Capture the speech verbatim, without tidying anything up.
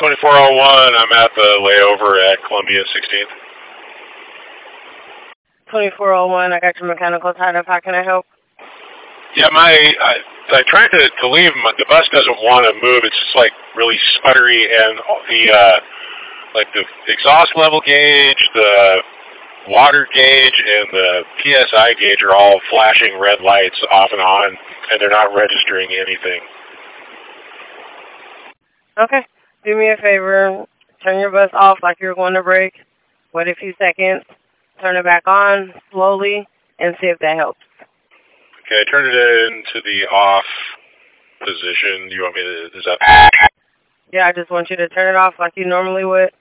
twenty-four oh one, I'm at the layover at Columbia sixteenth. twenty-four oh one, I got your mechanical tied up. How can I help? Yeah, my, I, I tried to, to leave. My, the bus doesn't want to move. It's just like really sputtery, and the, uh, like the exhaust level gauge, the water gauge, and the P S I gauge are all flashing red lights off and on, and they're not registering anything. Okay. Do me a favor. Turn your bus off like you're going to break. Wait a few seconds. Turn it back on slowly and see if that helps. Okay, turn it into the off position. You want me to, is that? Yeah, I just want you to turn it off like you normally would.